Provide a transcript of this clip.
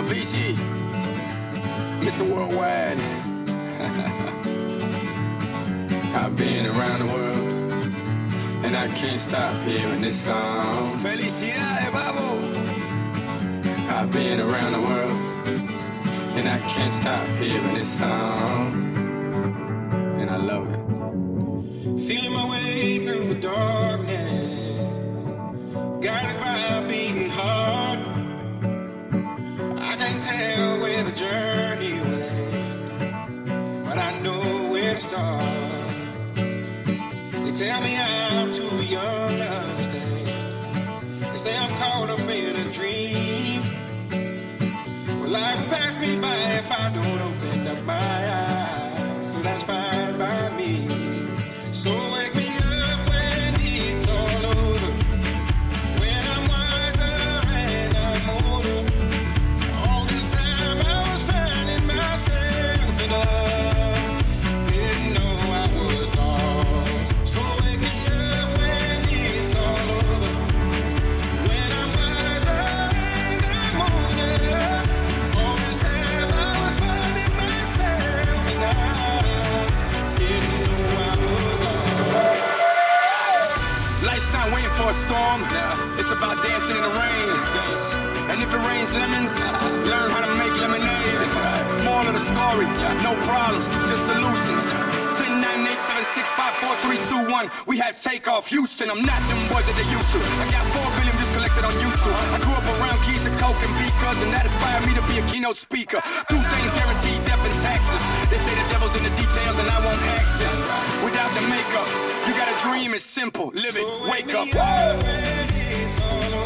BG, Mr. Worldwide. I've been around the world, and I can't stop hearing this song. Felicidades, Babo! I've been around the world, and I can't stop hearing this song. And I love it. Feeling my way through the darkness, guided by a beating heart. I can't tell where the journey will end, but I know where to start. They tell me I'm too young to understand. They say I'm caught up in a dream. Well, life will pass me by if I don't open up my eyes. So that's fine by me. So wake me up when it's all over, when I'm wiser and I'm older. All this time I was finding myself in love, didn't know I was lost. So wake me up when it's all over, when I'm wiser and I'm older. All this time I was finding myself and I didn't know I was lost. Life's not waiting for a storm. It's about dancing in the rain. And if it rains lemons, learn how to make lemonade. Moral of the story, no problems, just solutions. 10-9-8-7-6-5-4-3-2-1. We have takeoff, Houston. I'm not them boys that they used to. I got 4 billion just collected on YouTube. I grew up around keys and coke and beakers, and that inspired me to be a keynote speaker. 2 things guaranteed, death and taxes. They say the devil's in the details, and I won't ask this. Without the makeup, you got a dream, it's simple. Live it, So wake up. when it's all